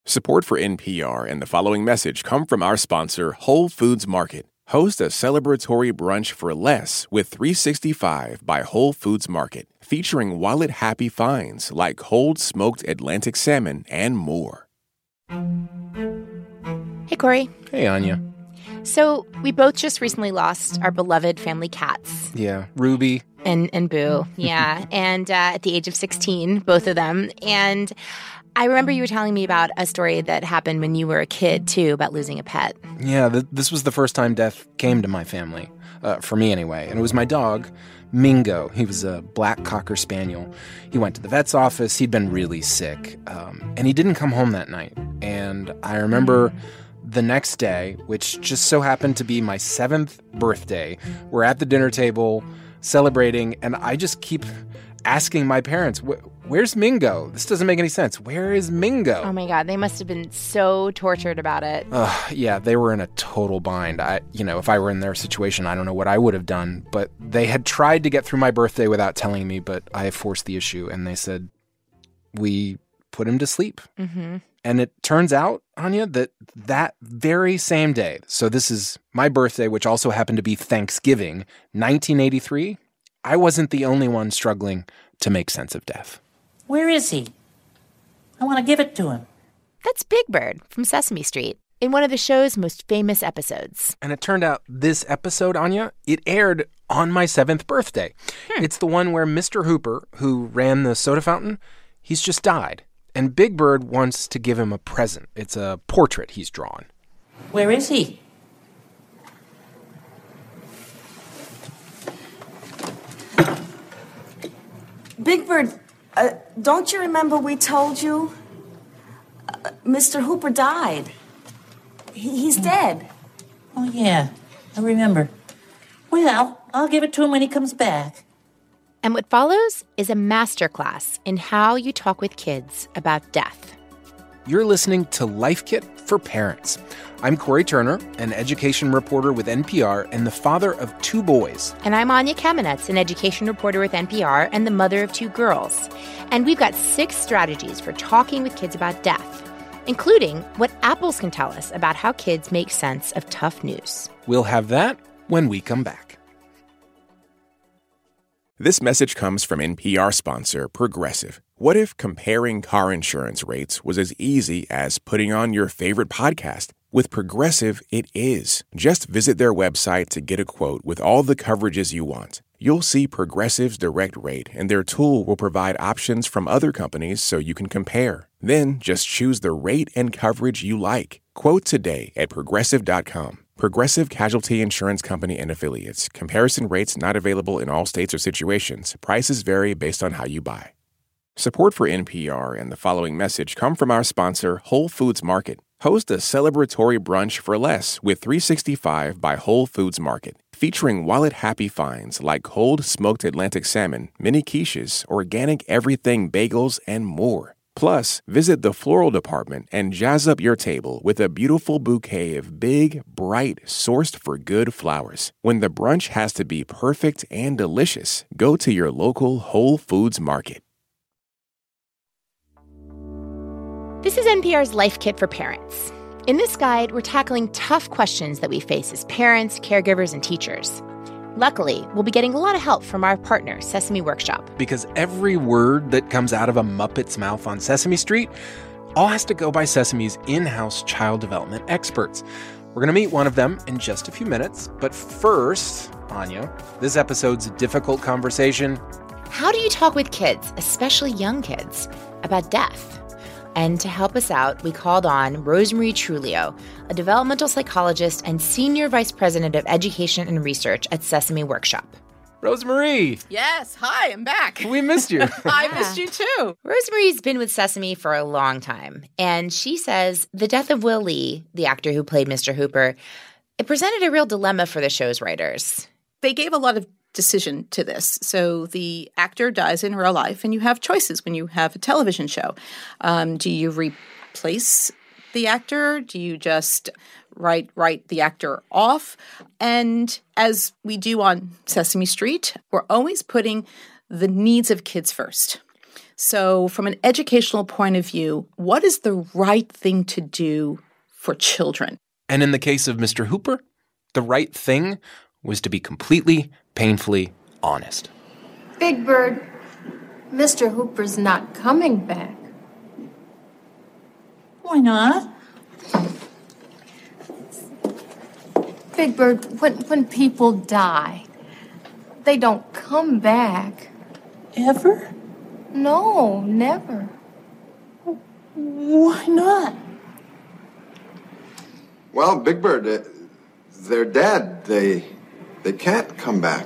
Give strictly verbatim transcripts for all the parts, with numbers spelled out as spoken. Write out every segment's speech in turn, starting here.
Support for N P R and the following message come from our sponsor, Whole Foods Market. Host a celebratory brunch for less with three sixty-five by Whole Foods Market, featuring wallet-happy finds like cold smoked Atlantic salmon and more. Hey, Corey. Hey, Anya. So we both just recently lost our beloved family cats. Yeah, Ruby. And, and Boo, yeah. and uh, at the age of sixteen, both of them. And I remember you were telling me about a story that happened when you were a kid, too, about losing a pet. Yeah, th- this was the first time death came to my family, uh, for me anyway. And it was my dog, Mingo. He was a black Cocker Spaniel. He went to the vet's office. He'd been really sick, um, and he didn't come home that night. And I remember the next day, which just so happened to be my seventh birthday, we're at the dinner table celebrating, and I just keep asking my parents, where's Mingo? This doesn't make any sense. Where is Mingo? Oh, my God. They must have been so tortured about it. Uh, yeah, they were in a total bind. I, you know, if I were in their situation, I don't know what I would have done. But they had tried to get through my birthday without telling me, but I forced the issue. And they said, we put him to sleep. Mm-hmm. And it turns out, Anya, that that very same day, so this is my birthday, which also happened to be Thanksgiving, nineteen eighty-three, I wasn't the only one struggling to make sense of death. Where is he? I want to give it to him. That's Big Bird from Sesame Street in one of the show's most famous episodes. And it turned out this episode, Anya, it aired on my seventh birthday. Hmm. It's the one where Mister Hooper, who ran the soda fountain, he's just died. And Big Bird wants to give him a present. It's a portrait he's drawn. Where is he? Big Bird, uh, don't you remember we told you uh, Mister Hooper died? He, he's dead. Oh, yeah, I remember. Well, I'll give it to him when he comes back. And what follows is a masterclass in how you talk with kids about death. You're listening to Life Kit for Parents. I'm Corey Turner, an education reporter with N P R and the father of two boys. And I'm Anya Kamenetz, an education reporter with N P R and the mother of two girls. And we've got six strategies for talking with kids about death, including what apples can tell us about how kids make sense of tough news. We'll have that when we come back. This message comes from N P R sponsor Progressive. What if comparing car insurance rates was as easy as putting on your favorite podcast? With Progressive, it is. Just visit their website to get a quote with all the coverages you want. You'll see Progressive's direct rate, and their tool will provide options from other companies so you can compare. Then just choose the rate and coverage you like. Quote today at Progressive dot com. Progressive Casualty Insurance Company and Affiliates. Comparison rates not available in all states or situations. Prices vary based on how you buy. Support for N P R and the following message come from our sponsor, Whole Foods Market. Host a celebratory brunch for less with three sixty-five by Whole Foods Market, featuring wallet-happy finds like cold smoked Atlantic salmon, mini quiches, organic everything bagels, and more. Plus, visit the floral department and jazz up your table with a beautiful bouquet of big, bright, sourced-for-good flowers. When the brunch has to be perfect and delicious, go to your local Whole Foods Market. This is N P R's Life Kit for Parents. In this guide, we're tackling tough questions that we face as parents, caregivers, and teachers. Luckily, we'll be getting a lot of help from our partner, Sesame Workshop. Because every word that comes out of a Muppet's mouth on Sesame Street all has to go by Sesame's in-house child development experts. We're going to meet one of them in just a few minutes. But first, Anya, this episode's a difficult conversation. How do you talk with kids, especially young kids, about death? And to help us out, we called on Rosemarie Truglio, a developmental psychologist and senior vice president of education and research at Sesame Workshop. Rosemarie! Yes, hi, I'm back. We missed you. I Yeah. missed you too. Rosemarie's been with Sesame for a long time, and she says the death of Will Lee, the actor who played Mister Hooper, it presented a real dilemma for the show's writers. They gave a lot of decision to this. So the actor dies in real life, and you have choices when you have a television show. Um, do you replace the actor? Do you just write write the actor off? And as we do on Sesame Street, we're always putting the needs of kids first. So from an educational point of view, what is the right thing to do for children? And in the case of Mister Hooper, the right thing was to be completely, painfully honest. Big Bird, Mister Hooper's not coming back. Why not? Big Bird, when, when people die, they don't come back. Ever? No, never. Why not? Well, Big Bird, uh, they're dead. They, they can't come back.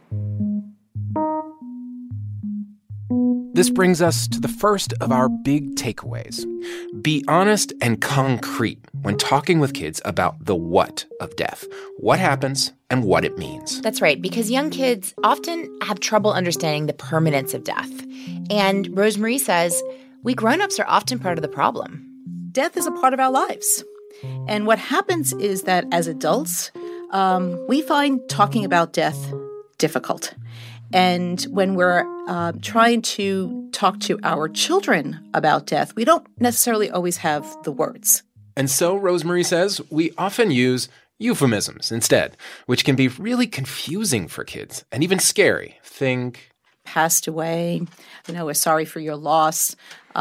This brings us to the first of our big takeaways. Be honest and concrete when talking with kids about the what of death, what happens and what it means. That's right, because young kids often have trouble understanding the permanence of death. And Rosemarie says we grown-ups are often part of the problem. Death is a part of our lives. And what happens is that as adults, um, we find talking about death difficult. And when we're uh, trying to talk to our children about death, we don't necessarily always have the words. And so, Rosemarie says, we often use euphemisms instead, which can be really confusing for kids and even scary. Think passed away, you know, we're sorry for your loss,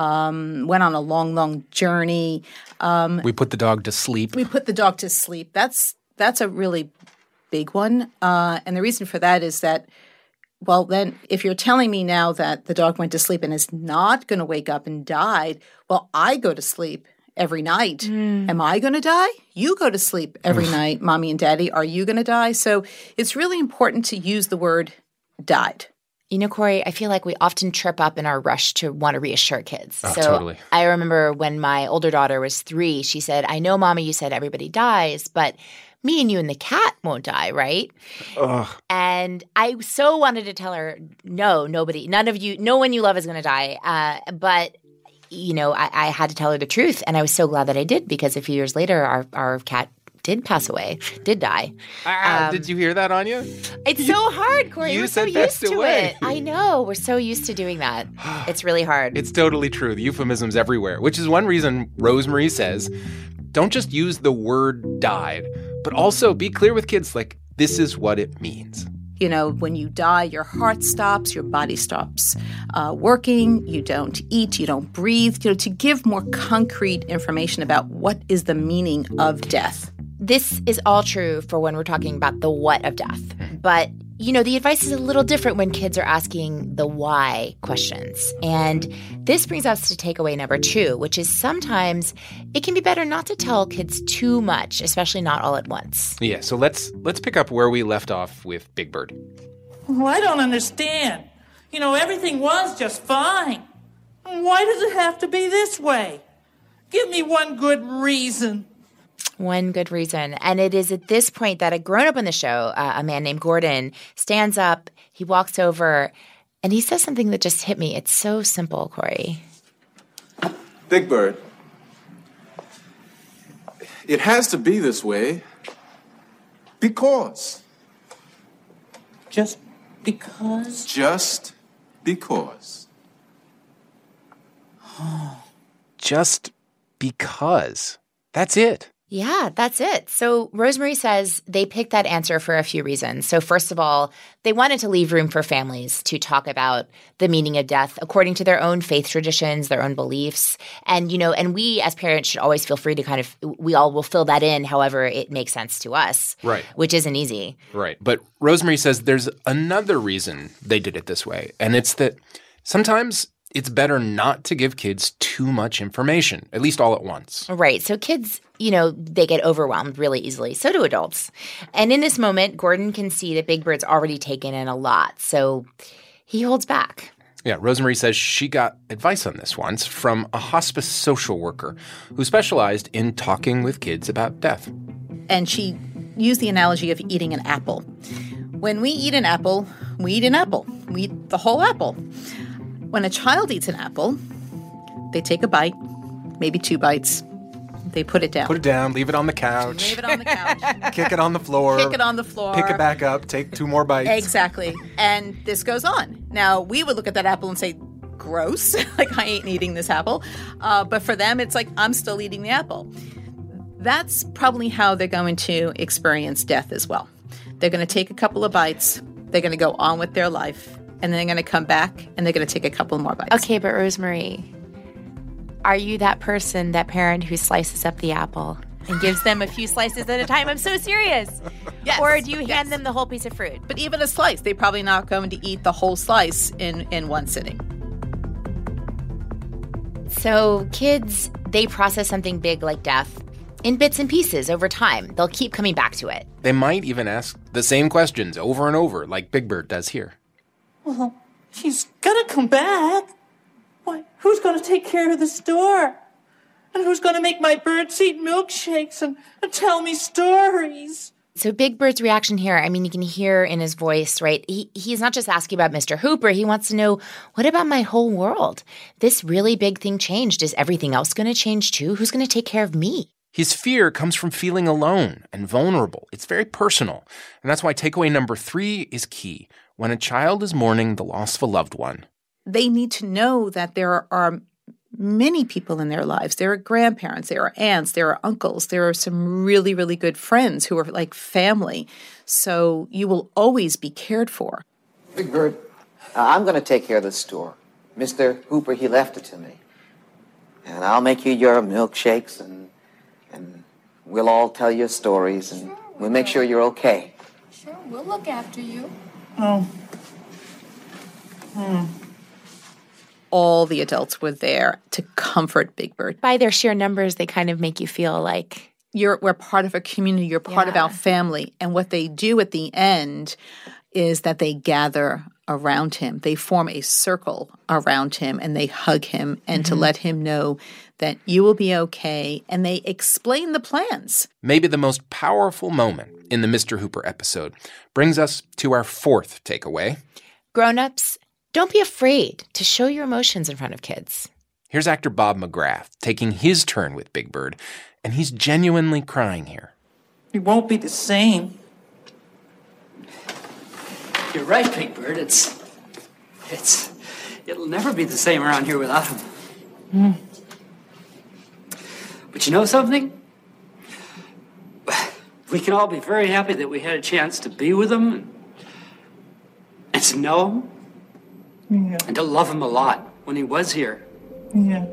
um, went on a long, long journey. Um, we put the dog to sleep. We put the dog to sleep. That's that's a really big one. Uh, and the reason for that is that, well, then if you're telling me now that the dog went to sleep and is not going to wake up and died, well, I go to sleep every night. Mm. Am I going to die? You go to sleep every night, Mommy and Daddy. Are you going to die? So it's really important to use the word died. You know, Corey, I feel like we often trip up in our rush to want to reassure kids. Oh, so totally. I remember when my older daughter was three, she said, I know, Mommy, you said everybody dies, but me and you and the cat won't die, right? Ugh. And I so wanted to tell her, no, nobody, none of you, no one you love is going to die. Uh, but, you know, I, I had to tell her the truth. And I was so glad that I did, because a few years later, our, our cat did pass away, did die. Ah, um, did you hear that, Anya? It's so hard, Corey. You We're said so passed used to away. it. I know. We're so used to doing that. It's really hard. It's totally true. The euphemisms everywhere, which is one reason Rosemarie says, don't just use the word died, but also be clear with kids, like, this is what it means. You know, when you die, your heart stops, your body stops uh, working, you don't eat, you don't breathe, you know, to give more concrete information about what is the meaning of death. This is all true for when we're talking about the what of death. But, you know, the advice is a little different when kids are asking the why questions. And this brings us to takeaway number two, which is sometimes it can be better not to tell kids too much, especially not all at once. Yeah, so let's let's pick up where we left off with Big Bird. Well, I don't understand. You know, everything was just fine. Why does it have to be this way? Give me one good reason. One good reason. And it is at this point that a grown-up on the show, uh, a man named Gordon, stands up, he walks over, and he says something that just hit me. It's so simple, Corey. Big Bird, it has to be this way because. Just because? Just because. Just because. That's it. Yeah, that's it. So Rosemarie says they picked that answer for a few reasons. So first of all, they wanted to leave room for families to talk about the meaning of death according to their own faith traditions, their own beliefs. And, you know, and we as parents should always feel free to kind of – we all will fill that in however it makes sense to us. Right. Which isn't easy. Right. But Rosemarie says there's another reason they did it this way, and it's that sometimes – it's better not to give kids too much information, at least all at once. Right. So kids, you know, they get overwhelmed really easily. So do adults. And in this moment, Gordon can see that Big Bird's already taken in a lot. So he holds back. Yeah, Rosemarie says she got advice on this once from a hospice social worker who specialized in talking with kids about death. And she used the analogy of eating an apple. When we eat an apple, we eat an apple. We eat the whole apple. When a child eats an apple, they take a bite, maybe two bites. They put it down. Put it down, leave it on the couch. Leave it on the couch. Kick it on the floor. Kick it on the floor. Pick it back up, take two more bites. Exactly. And this goes on. Now, we would look at that apple and say, gross. Like, I ain't eating this apple. Uh, but for them, it's like, I'm still eating the apple. That's probably how they're going to experience death as well. They're going to take a couple of bites. They're going to go on with their life. And then they're going to come back, and they're going to take a couple more bites. Okay, but Rosemary, are you that person, that parent who slices up the apple and gives them a few slices at a time? I'm so serious. Yes. Or do you hand yes. them the whole piece of fruit? But even a slice, they're probably not going to eat the whole slice in, in one sitting. So kids, they process something big like death in bits and pieces over time. They'll keep coming back to it. They might even ask the same questions over and over, like Big Bird does here. Well, he's gonna come back. Why, who's gonna take care of the store? And who's gonna make my birds eat milkshakes and, and tell me stories? So Big Bird's reaction here, I mean, you can hear in his voice, right? He He's not just asking about Mister Hooper. He wants to know, what about my whole world? This really big thing changed. Is everything else going to change too? Who's going to take care of me? His fear comes from feeling alone and vulnerable. It's very personal. And that's why takeaway number three is key. When a child is mourning the loss of a loved one, they need to know that there are many people in their lives. There are grandparents, there are aunts, there are uncles, there are some really, really good friends who are like family. So you will always be cared for. Big Bird, uh, I'm going to take care of the store. Mister Hooper, he left it to me. And I'll make you your milkshakes, and and we'll all tell you stories, and sure, we'll make sure you're okay. Sure, we'll look after you. Oh. Hmm. All the adults were there to comfort Big Bird. By their sheer numbers, they kind of make you feel like you're we're part of a community, you're part yeah. of our family. And what they do at the end is that they gather around him. They form a circle around him, and they hug him and mm-hmm. to let him know that you will be okay. And they explain the plans. Maybe the most powerful moment in the Mister Hooper episode brings us to our fourth takeaway. Grown-ups, don't be afraid to show your emotions in front of kids. Here's actor Bob McGrath taking his turn with Big Bird, and he's genuinely crying here. It won't be the same. You're right, Big Bird. It's, it's, it'll never be the same around here without him. Mm. But you know something? We can all be very happy that we had a chance to be with him and, and to know him. Yeah. And to love him a lot when he was here. Yeah.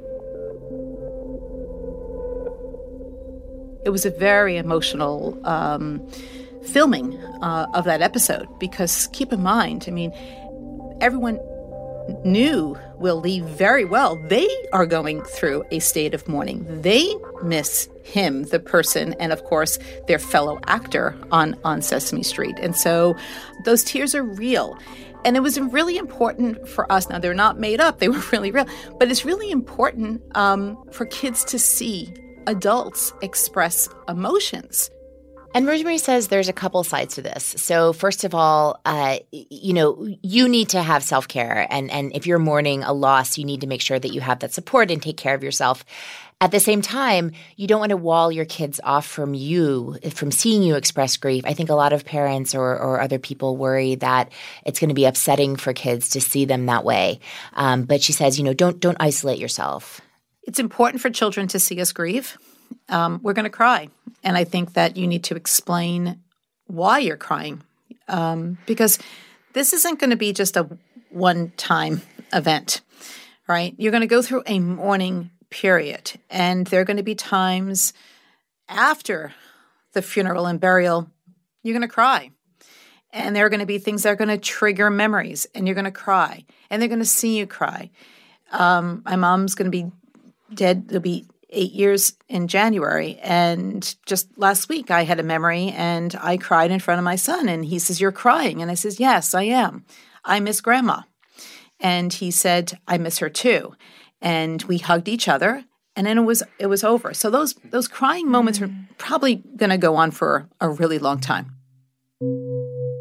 It was a very emotional um, filming uh, of that episode because keep in mind, I mean, everyone knew Will Lee very well. They are going through a state of mourning. They miss him, the person, and of course, their fellow actor on, on Sesame Street. And so those tears are real. And it was really important for us. Now, they're not made up. They were really real. But it's really important um, for kids to see adults express emotions. And Rosemary says there's a couple sides to this. So first of all, uh, you know, you need to have self-care. And, and if you're mourning a loss, you need to make sure that you have that support and take care of yourself. At the same time, you don't want to wall your kids off from you, from seeing you express grief. I think a lot of parents or, or other people worry that it's going to be upsetting for kids to see them that way. Um, but she says, you know, don't don't isolate yourself. It's important for children to see us grieve. Um, we're going to cry. And I think that you need to explain why you're crying um, because this isn't going to be just a one-time event, right? You're going to go through a mourning period. And there are going to be times after the funeral and burial, you're going to cry. And there are going to be things that are going to trigger memories, and you're going to cry. And they're going to see you cry. Um, my mom's going to be dead. It'll be eight years in January. And just last week, I had a memory, and I cried in front of my son. And he says, "You're crying." And I says, "Yes, I am. I miss Grandma." And he said, "I miss her too." And we hugged each other, and then it was it was over. So those those crying moments are probably going to go on for a really long time.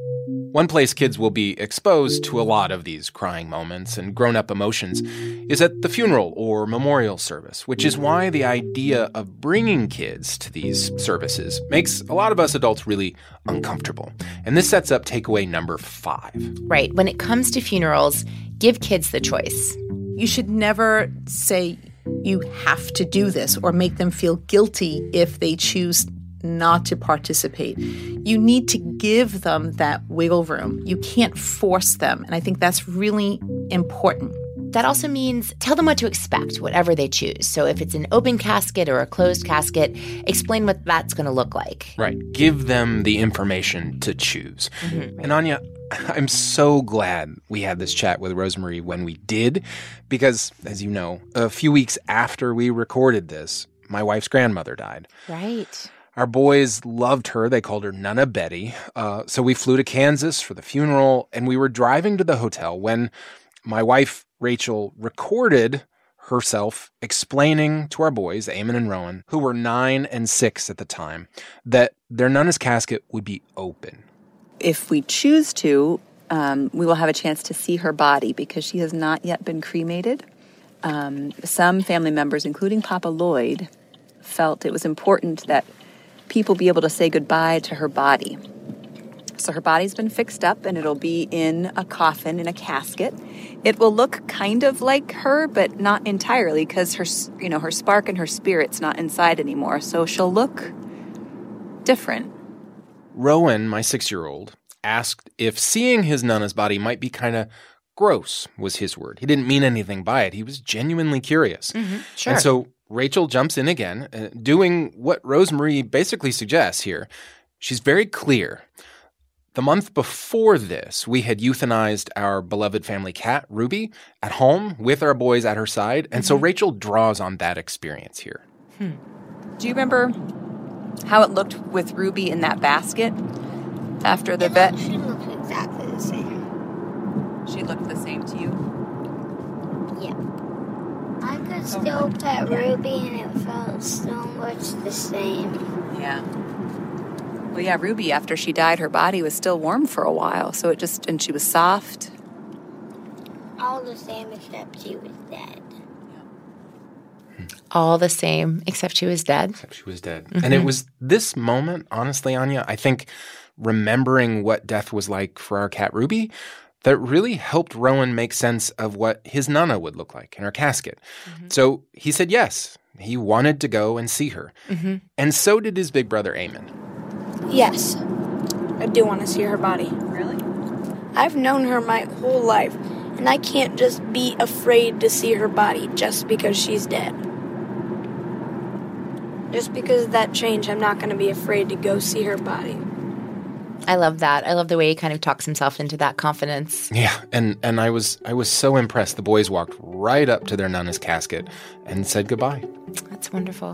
One place kids will be exposed to a lot of these crying moments and grown-up emotions is at the funeral or memorial service, which is why the idea of bringing kids to these services makes a lot of us adults really uncomfortable. And this sets up takeaway number five. Right. When it comes to funerals, give kids the choice. You should never say you have to do this or make them feel guilty if they choose not to participate. You need to give them that wiggle room. You can't force them. And I think that's really important. That also means tell them what to expect, whatever they choose. So if it's an open casket or a closed casket, explain what that's going to look like. Right. Give them the information to choose. Mm-hmm. And Anya, I'm so glad we had this chat with Rosemarie when we did, because, as you know, a few weeks after we recorded this, my wife's grandmother died. Right. Our boys loved her. They called her Nana Betty. Uh, so we flew to Kansas for the funeral, and we were driving to the hotel when my wife, Rachel, recorded herself explaining to our boys, Eamon and Rowan, who were nine and six at the time, that their Nana's casket would be open. If we choose to, um, we will have a chance to see her body because she has not yet been cremated. Um, some family members, including Papa Lloyd, felt it was important that people be able to say goodbye to her body. So her body's been fixed up, and it'll be in a coffin, in a casket. It will look kind of like her, but not entirely, because her, you know, her spark and her spirit's not inside anymore. So she'll look different. Rowan, my six-year-old, asked if seeing his Nana's body might be kind of gross, was his word. He didn't mean anything by it. He was genuinely curious. Mm-hmm, sure. And so Rachel jumps in again, uh, doing what Rosemarie basically suggests here. She's very clear. The month before this, we had euthanized our beloved family cat, Ruby, at home with our boys at her side. And mm-hmm. so Rachel draws on that experience here. Hmm. Do you remember how it looked with Ruby in that basket after the it vet? Looked, she looked exactly the same. She looked the same to you? Yeah. I could still pet Ruby and it felt so much the same. Yeah. Well, yeah, Ruby, after she died, her body was still warm for a while, so it just, and she was soft. All the same except she was dead. All the same except she was dead? Except she was dead. Mm-hmm. And it was this moment, honestly, Anya, I think remembering what death was like for our cat Ruby, that really helped Rowan make sense of what his Nana would look like in her casket. Mm-hmm. So he said yes. He wanted to go and see her. Mm-hmm. And so did his big brother, Eamon. Yes, I do want to see her body. Really? I've known her my whole life, and I can't just be afraid to see her body just because she's dead. Just because of that change, I'm not going to be afraid to go see her body. I love that. I love the way he kind of talks himself into that confidence. Yeah, and, and I was I was so impressed. The boys walked right up to their Nana's casket and said goodbye. That's wonderful.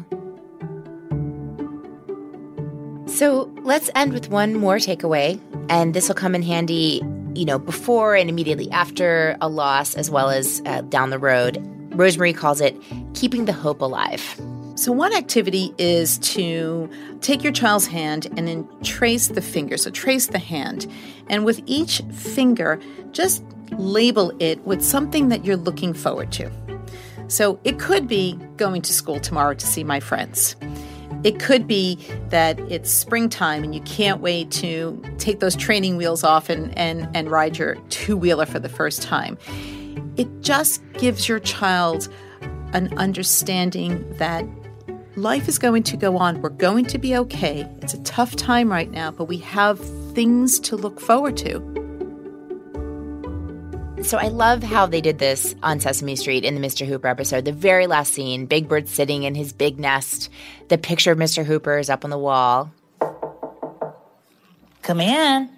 So let's end with one more takeaway, and this will come in handy, you know, before and immediately after a loss, as well as uh, down the road. Rosemarie calls it keeping the hope alive. So one activity is to take your child's hand and then trace the finger. So trace the hand. And with each finger, just label it with something that you're looking forward to. So it could be going to school tomorrow to see my friends. It could be that it's springtime and you can't wait to take those training wheels off and, and, and ride your two-wheeler for the first time. It just gives your child an understanding that life is going to go on. We're going to be okay. It's a tough time right now, but we have things to look forward to. So I love how they did this on Sesame Street in the Mister Hooper episode. The very last scene, Big Bird sitting in his big nest. The picture of Mister Hooper is up on the wall. Come in.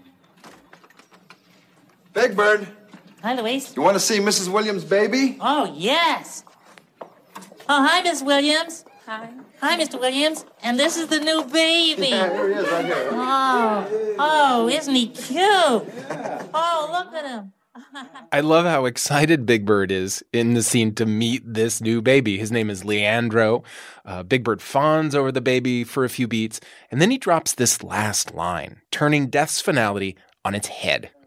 Big Bird. Hi, Louise. You want to see Missus Williams' baby? Oh, yes. Oh, hi, Miss Williams. Hi. Hi, Mister Williams. And this is the new baby. Yeah, here he is right here. Oh, oh, isn't he cute? Oh, look at him. I love how excited Big Bird is in the scene to meet this new baby. His name is Leandro. Uh, Big Bird fawns over the baby for a few beats, and then he drops this last line, turning death's finality on its head.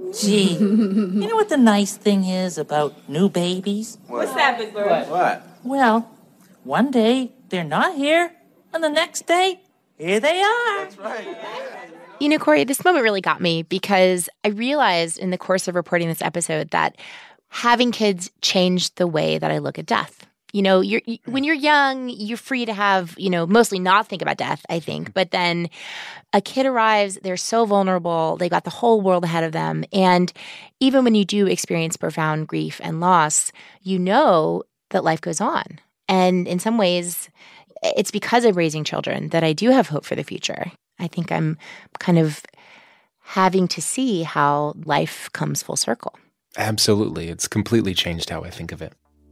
Gee, you know what the nice thing is about new babies? What's that, Big Bird? What? Well, one day they're not here, and the next day, here they are. That's right. You know, Corey, this moment really got me because I realized in the course of reporting this episode that having kids changed the way that I look at death. You know, you're, you, when you're young, you're free to have, you know, mostly not think about death, I think. But then a kid arrives, they're so vulnerable, they got the whole world ahead of them. And even when you do experience profound grief and loss, you know that life goes on. And in some ways, it's because of raising children that I do have hope for the future. I think I'm kind of having to see how life comes full circle. Absolutely. It's completely changed how I think of it.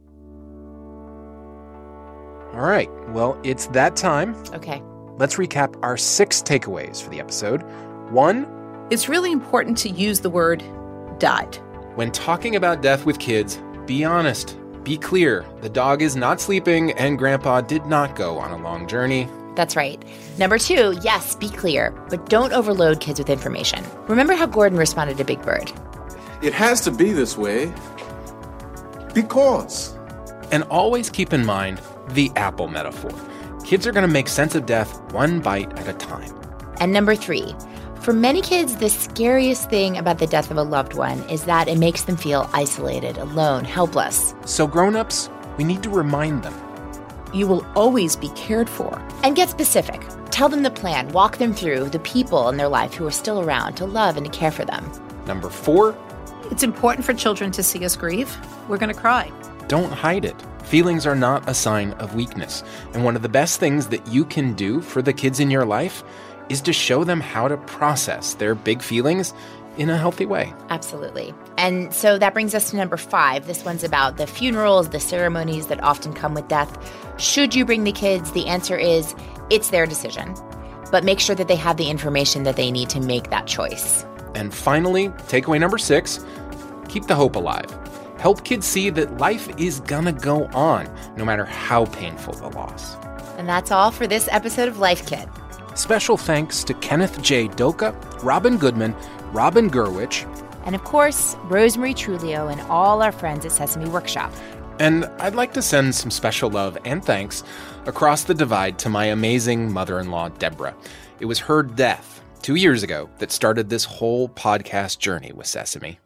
All right. Well, it's that time. Okay. Let's recap our six takeaways for the episode. One, it's really important to use the word died. When talking about death with kids, be honest. Be clear. The dog is not sleeping and Grandpa did not go on a long journey. That's right. Number two, yes, be clear, but don't overload kids with information. Remember how Gordon responded to Big Bird. It has to be this way because. And always keep in mind the apple metaphor. Kids are going to make sense of death one bite at a time. And number three, for many kids, the scariest thing about the death of a loved one is that it makes them feel isolated, alone, helpless. So grown-ups, we need to remind them. You will always be cared for. And get specific. Tell them the plan. Walk them through the people in their life who are still around to love and to care for them. Number four, it's important for children to see us grieve. We're going to cry. Don't hide it. Feelings are not a sign of weakness. And one of the best things that you can do for the kids in your life is to show them how to process their big feelings in a healthy way. Absolutely. And so that brings us to number five. This one's about the funerals, the ceremonies that often come with death. Should you bring the kids? The answer is it's their decision. But make sure that they have the information that they need to make that choice. And finally, takeaway number six, keep the hope alive. Help kids see that life is gonna go on, no matter how painful the loss. And that's all for this episode of Life Kit. Special thanks to Kenneth J. Doka, Robin Goodman, Robin Gurwitch, and of course, Rosemary Trulio and all our friends at Sesame Workshop. And I'd like to send some special love and thanks across the divide to my amazing mother-in-law, Deborah. It was her death two years ago that started this whole podcast journey with Sesame.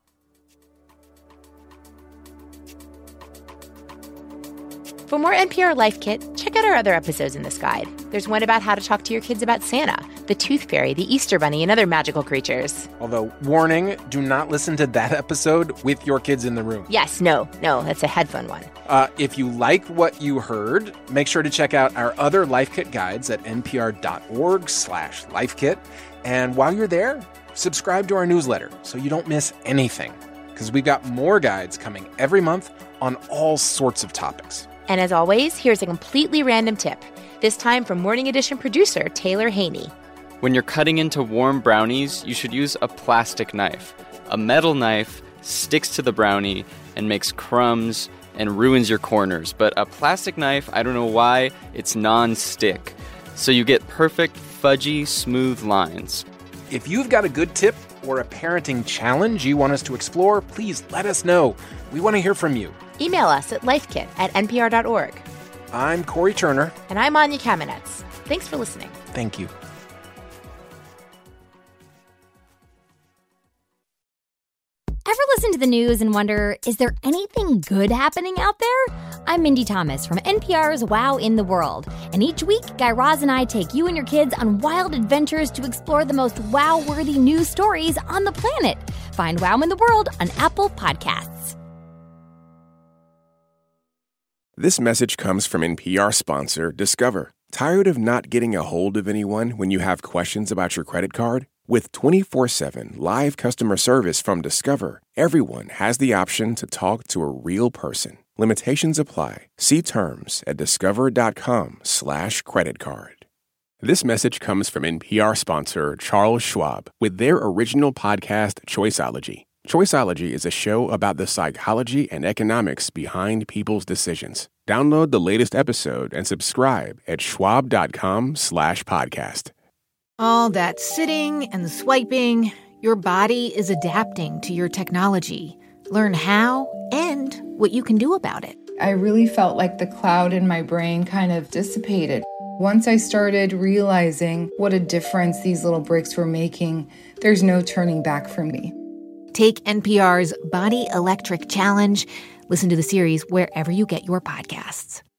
For more N P R Life Kit, check out our other episodes in this guide. There's one about how to talk to your kids about Santa, the Tooth Fairy, the Easter Bunny, and other magical creatures. Although, warning, do not listen to that episode with your kids in the room. Yes, no, no, that's a headphone one. Uh, if you liked what you heard, make sure to check out our other Life Kit guides at npr.org slash lifekit. And while you're there, subscribe to our newsletter so you don't miss anything, because we've got more guides coming every month on all sorts of topics. And as always, here's a completely random tip, this time from Morning Edition producer Taylor Haney. When you're cutting into warm brownies, you should use a plastic knife. A metal knife sticks to the brownie and makes crumbs and ruins your corners. But a plastic knife, I don't know why, it's non-stick. So you get perfect, fudgy, smooth lines. If you've got a good tip or a parenting challenge you want us to explore, please let us know. We want to hear from you. Email us at lifekit at npr dot org. I'm Corey Turner. And I'm Anya Kamenetz. Thanks for listening. Thank you. Ever listen to the news and wonder, is there anything good happening out there? I'm Mindy Thomas from N P R's Wow in the World. And each week, Guy Raz and I take you and your kids on wild adventures to explore the most wow-worthy news stories on the planet. Find Wow in the World on Apple Podcasts. This message comes from N P R sponsor Discover. Tired of not getting a hold of anyone when you have questions about your credit card? With twenty-four seven live customer service from Discover, everyone has the option to talk to a real person. Limitations apply. See terms at discover.com slash credit card. This message comes from N P R sponsor Charles Schwab with their original podcast, Choiceology. Choiceology is a show about the psychology and economics behind people's decisions. Download the latest episode and subscribe at schwab.com slash podcast. All that sitting and swiping. Your body is adapting to your technology. Learn how and what you can do about it. I really felt like the cloud in my brain kind of dissipated. Once I started realizing what a difference these little breaks were making, there's no turning back for me. Take N P R's Body Electric Challenge. Listen to the series wherever you get your podcasts.